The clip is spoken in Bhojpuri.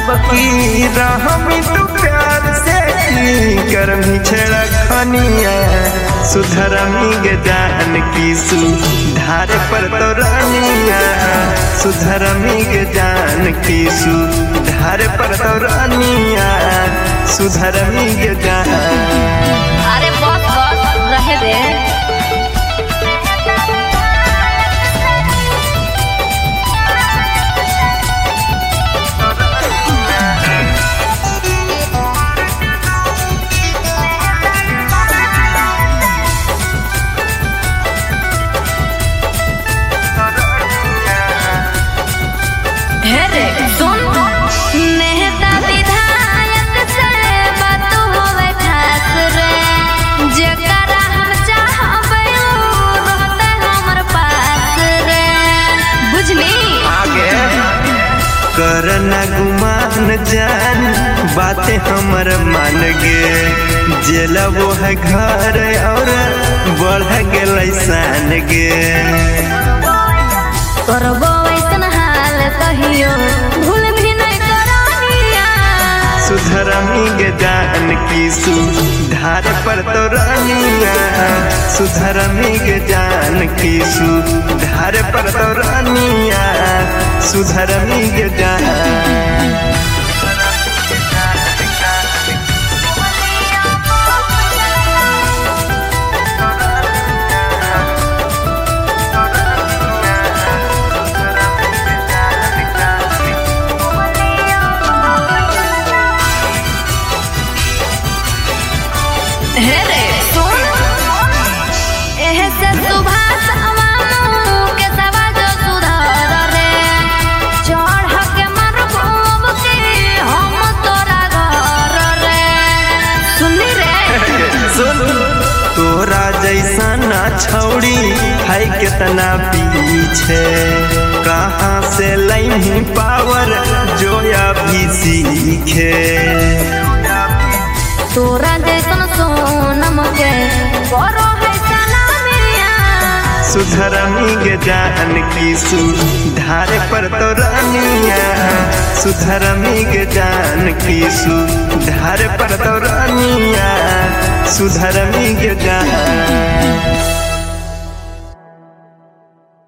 अब की रहमी तू प्यार से की करमी छेड़ा खनिया सुधरमी गे जान की सुधार पर तो रानिया सुधरमी गे जान की सुधार पर तो रानिया सुधरमी गे जान। अरे बस रहे दे। करना गुमान जान बातें हमर मान गे जेला वो है घर और बढ़ गेल सान गे करबो ऐसन हाल कहियो भूल भी नहीं करानिया सुधरमी गे जान की सुधार पर तो रानिया सुधरमी गे जान की सुधार पर तो रानिया सुधरमी गे जान। तोरा जैसा ना छौड़ी है कितना पीछे कहाँ से लई पावर जो अभी सीखे तोरा जैसन सोनम के करो है सलामिया सुधरमी गे जान की सुधार पर तो रानिया सुधरमी गे जान की सुधार पर तो रानिया सुधरमी गे जान।